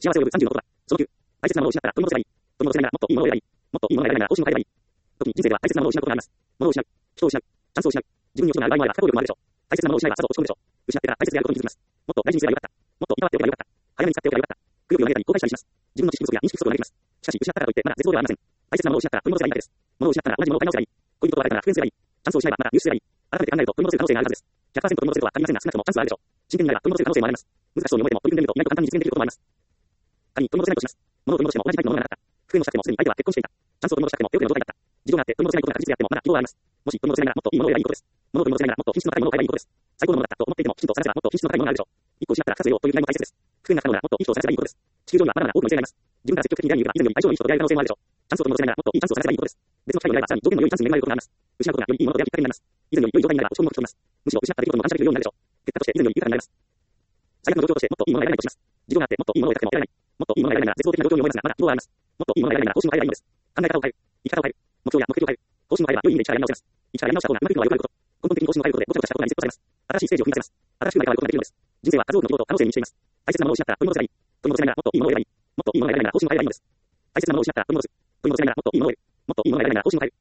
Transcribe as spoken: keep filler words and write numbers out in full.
幸せを呼ぶさんじゅうのことだ。そのきゅう、大切なものを失ったら取り戻せばいい。取り戻せないならもっといいものを選べばいい。もっといいものを選べないなら報酬も変えればいい。時に人生では大切なものを失うことがあります。物を失う、人を失う、チャンスを失う、自分に落ちない場合もあれば不可抗力もあるでしょう。大切なものを失えばさぞ落ち込むでしょう。失ってから大切であることに気づきます。もっと大事にすればよかった。もっといたわっておけばよかった。早めに使っておけばよかった。くよくよ投げたり後悔したりします。自分の知識不足や認識不足を嘆きます。しかし失ったからといってまだ絶望ではありません。大切なものを失ったら取り戻せばいいだけです。物を失ったら同じものを買い直せばいい。恋人と別れたら復縁すればいい。チャンスを失えばまだ入手すればいい。改めて考えると取り戻せる可能性があるはずです。ひゃくパーセント 取り戻せるとは限りませんが少なくともチャンスはあるでしょう。真剣になれば取り戻せる可能性もあります。難しそうに思えても取り組んでみると意外と簡単に実現できることもあります。仮に取り戻せないとします。物を取り戻しても同じタイプのものがなかった。復縁をしたくてもすでに相手は結婚していた。チャンスを取り戻したくても手遅れの状態だった。事情があって取り戻せないことが確実であってもまだ希望はあります。もし取り戻せないならもっといいものを選びいいことです。物を取り戻せないならもっと品質の高いものを買えばいいことです。最高のものだったと思っていてもきちんと探せばもっと品質の高いものがあるでしょう。一個失ったら二つ得ようという時代も大切です。復縁が不可能ならもっといい人を探せばいいことです。地球上にはまだまだ多くの異性がいます。自分から積極的に出会いに行けば以前より相性のいい人と出会える可能性もあるでしょう。チャンスを取り戻せないならもっといいチャンスを探せばいいことです。別の機会になればさらに条件の良いチャンスに恵まれることがあります。失うことがよりいいものを選ぶきっかけになります。以前より良い状態になれば落ち込むことが起きます。むしろ失った出来事にも感謝できるようになるでしょう。結果として以前より豊かになります。最悪の状況としてもっといいものが選べないとします。事情があってもっといいものを得たくても得られない。もっといいものが得られないなら絶望的な状況に思いますがまだ希望はあります。もっといいものが得られないなら報酬も変えればいいのです。考え方を変える。生き方を変える。目標や目的を変える。方針を変えれば良い意味で一からやり直せます。一からやり直した方がうまくいくのはよくあること。根本的に方針を変えることでごちゃごちゃしたことがリセットされます。新しいステージを踏み出せます。新しく成り変わることができるのです。人生は数多くの希望と可能性に満ちています。大切なものを失ったら取り戻せばいい。取り戻せないならもっといいものを選べばいい。もっといいものが得られないなら方針を変えればいいのです。大切なものを失ったら取り戻す。取り戻せないならもっといいものを得る。もっといいものが得られないなら方針を変える。